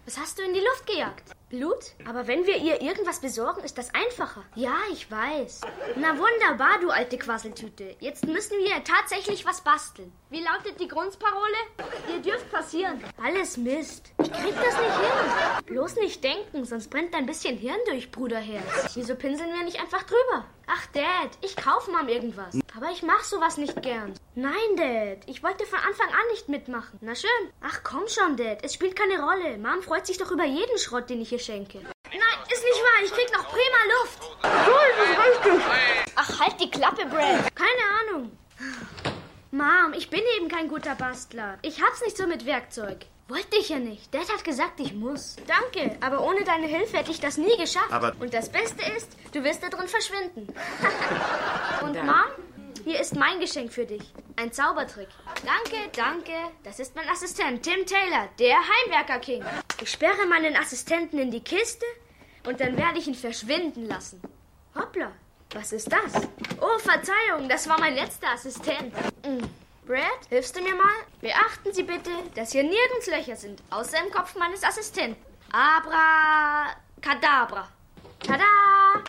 Was hast du in die Luft gejagt? Blut? Aber wenn wir ihr irgendwas besorgen, ist das einfacher. Ja, ich weiß. Na wunderbar, du alte Quasseltüte. Jetzt müssen wir tatsächlich was basteln. Wie lautet die Grundparole? Ihr dürft passieren. Alles Mist. Ich krieg das nicht hin. Bloß nicht denken, sonst brennt ein bisschen Hirn durch, Bruderherz. Wieso pinseln wir nicht einfach drüber? Ach, Dad, ich kauf Mom irgendwas. Aber ich mach sowas nicht gern. Nein, Dad, ich wollte von Anfang an nicht mitmachen. Na schön. Ach, komm schon, Dad, es spielt keine Rolle. Mom freut sich doch über jeden Schrott, den ich ihr schenke. Nein, ist nicht wahr, ich krieg noch prima Luft. Cool, das ist richtig. Ach, halt die Klappe, Brad. Keine Ahnung. Mom, ich bin eben kein guter Bastler. Ich hab's nicht so mit Werkzeug. Wollte ich ja nicht. Dad hat gesagt, ich muss. Danke, aber ohne deine Hilfe hätte ich das nie geschafft. Und das Beste ist, du wirst da drin verschwinden. Und Mom, hier ist mein Geschenk für dich. Ein Zaubertrick. Danke, danke. Das ist mein Assistent, Tim Taylor, der Heimwerker-King. Ich sperre meinen Assistenten in die Kiste und dann werde ich ihn verschwinden lassen. Hoppla, was ist das? Oh, Verzeihung, das war mein letzter Assistent. Brad, hilfst du mir mal? Beachten Sie bitte, dass hier nirgends Löcher sind, außer im Kopf meines Assistenten. Abracadabra. Tada!